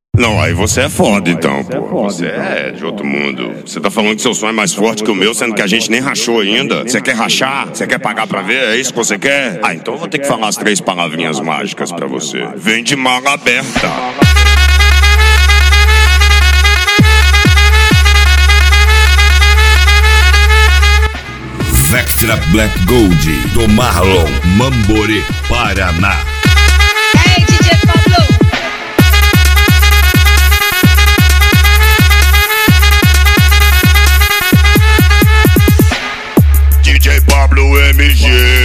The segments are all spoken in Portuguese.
Não, aí você é foda então, pô. Você é de outro mundo. Você tá falando que seu sonho é mais forte que o meu, sendo que a gente nem rachou ainda. Você quer rachar? Você quer pagar pra ver? É isso que você quer? Ah, então eu vou ter que falar as 3 palavrinhas mágicas pra você. Vem de mala aberta. Vectra Black Gold, do Marlon, Mamborê, Paraná. Hey, DJ Pablo. DJ Pablo MG.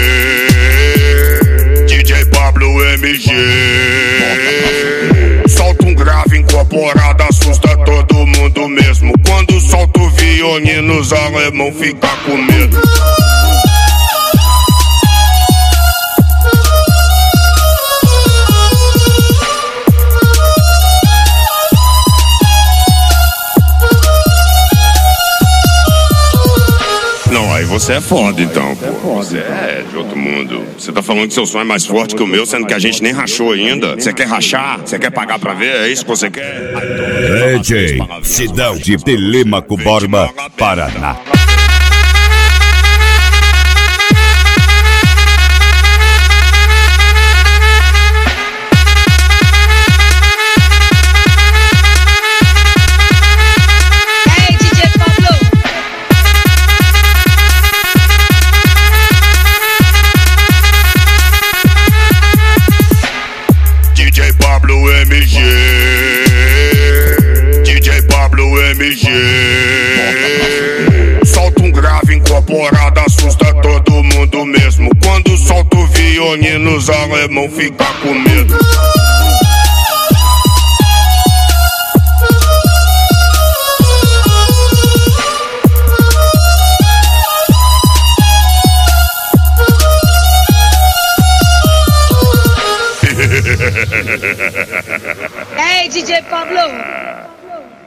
DJ Pablo MG. Solta um grave incorporado, assusta todo mundo mesmo. Quando solta o violino, os alemão ficam com medo. Não, aí você é foda então, pô. Você é de outro mundo. Você tá falando que seu sonho é mais forte que o meu, sendo que a gente nem rachou ainda. Você quer rachar? Você quer pagar pra ver? É isso que você quer? DJ, cidade de Telêmaco Borba, Paraná. Hey, DJ Pablo. DJ Pablo MG. DJ Pablo MG. Solta um grave incorporado, assusta todo mundo mesmo. Quando solta o violino, os alemão ficam com medo. Hey, DJ Pablo.